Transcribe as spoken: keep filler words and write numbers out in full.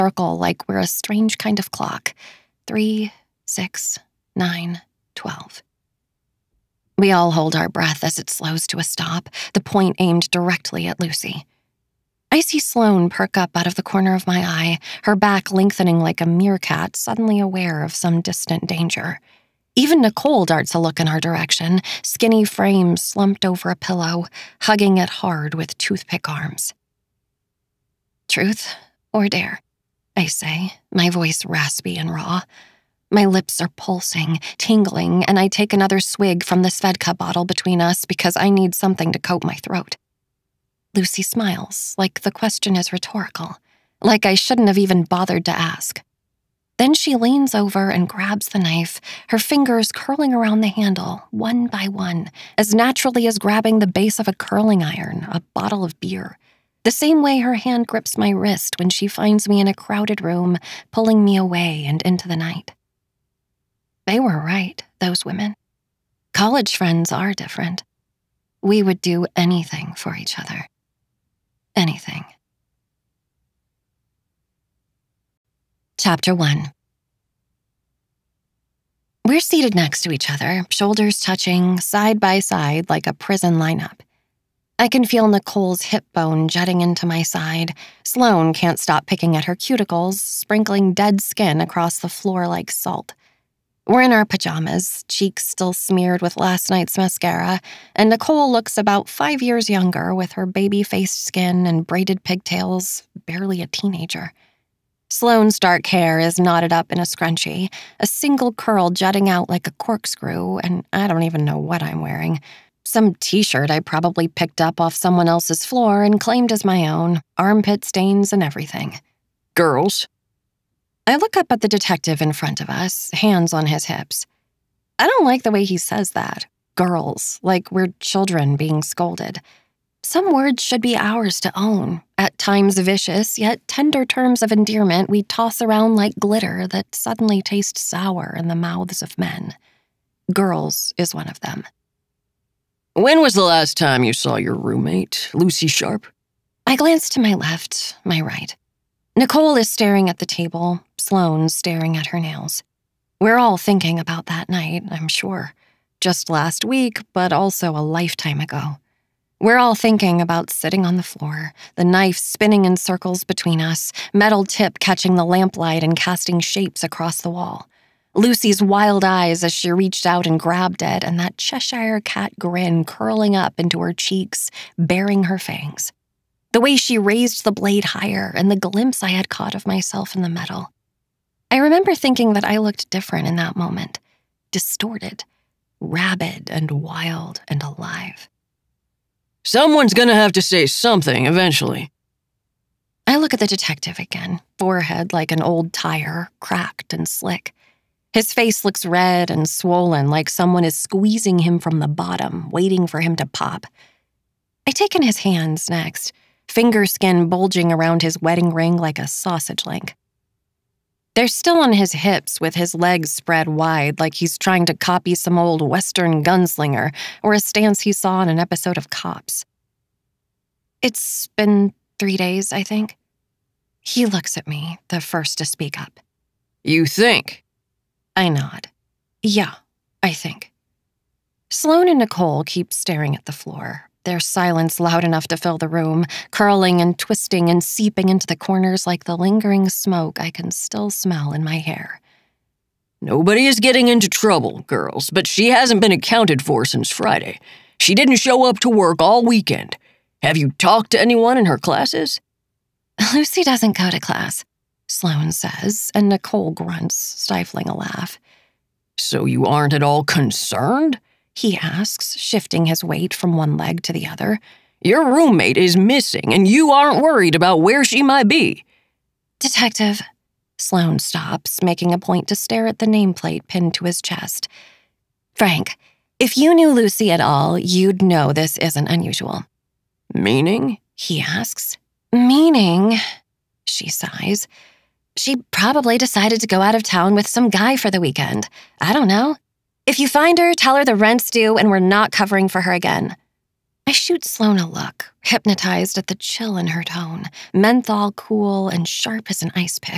circle like we're a strange kind of clock. Three, six, nine, twelve. We all hold our breath as it slows to a stop, the point aimed directly at Lucy. I see Sloane perk up out of the corner of my eye, her back lengthening like a meerkat, suddenly aware of some distant danger. Even Nicole darts a look in our direction, skinny frame slumped over a pillow, hugging it hard with toothpick arms. Truth or dare? I say, my voice raspy and raw. My lips are pulsing, tingling, and I take another swig from the Svedka bottle between us because I need something to coat my throat. Lucy smiles, like the question is rhetorical, like I shouldn't have even bothered to ask. Then she leans over and grabs the knife, her fingers curling around the handle, one by one, as naturally as grabbing the base of a curling iron, a bottle of beer. The same way her hand grips my wrist when she finds me in a crowded room, pulling me away and into the night. They were right, those women. College friends are different. We would do anything for each other. Anything. Chapter one. We're seated next to each other, shoulders touching, side by side like a prison lineup. I can feel Nicole's hip bone jutting into my side. Sloane can't stop picking at her cuticles, sprinkling dead skin across the floor like salt. We're in our pajamas, cheeks still smeared with last night's mascara, and Nicole looks about five years younger with her baby-faced skin and braided pigtails, barely a teenager. Sloane's dark hair is knotted up in a scrunchie, a single curl jutting out like a corkscrew, and I don't even know what I'm wearing. Some t-shirt I probably picked up off someone else's floor and claimed as my own, armpit stains and everything. Girls. I look up at the detective in front of us, hands on his hips. I don't like the way he says that. Girls, like we're children being scolded. Some words should be ours to own. At times vicious, yet tender terms of endearment we toss around like glitter that suddenly taste sour in the mouths of men. Girls is one of them. When was the last time you saw your roommate, Lucy Sharp? I glance to my left, my right. Nicole is staring at the table, Sloane's staring at her nails. We're all thinking about that night, I'm sure. Just last week, but also a lifetime ago. We're all thinking about sitting on the floor, the knife spinning in circles between us, metal tip catching the lamplight and casting shapes across the wall. Lucy's wild eyes as she reached out and grabbed it, and that Cheshire cat grin curling up into her cheeks, baring her fangs. The way she raised the blade higher and the glimpse I had caught of myself in the metal. I remember thinking that I looked different in that moment. Distorted, rabid and wild and alive. Someone's gonna have to say something eventually. I look at the detective again, forehead like an old tire, cracked and slick. His face looks red and swollen like someone is squeezing him from the bottom, waiting for him to pop. I take in his hands next, finger skin bulging around his wedding ring like a sausage link. They're still on his hips with his legs spread wide like he's trying to copy some old Western gunslinger or a stance he saw in an episode of Cops. It's been three days, I think. He looks at me, the first to speak up. You think? I nod. Yeah, I think. Sloane and Nicole keep staring at the floor, their silence loud enough to fill the room, curling and twisting and seeping into the corners like the lingering smoke I can still smell in my hair. Nobody is getting into trouble, girls, but she hasn't been accounted for since Friday. She didn't show up to work all weekend. Have you talked to anyone in her classes? Lucy doesn't go to class, Sloane says, and Nicole grunts, stifling a laugh. So you aren't at all concerned? He asks, shifting his weight from one leg to the other. Your roommate is missing, and you aren't worried about where she might be. Detective. Sloane stops, making a point to stare at the nameplate pinned to his chest. Frank, if you knew Lucy at all, you'd know this isn't unusual. Meaning? He asks. Meaning, she sighs. She probably decided to go out of town with some guy for the weekend. I don't know. If you find her, tell her the rent's due and we're not covering for her again. I shoot Sloane a look, hypnotized at the chill in her tone, menthol cool and sharp as an ice pick.